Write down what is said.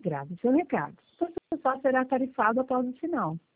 Grave seu recado. Você só será tarifado após o sinal.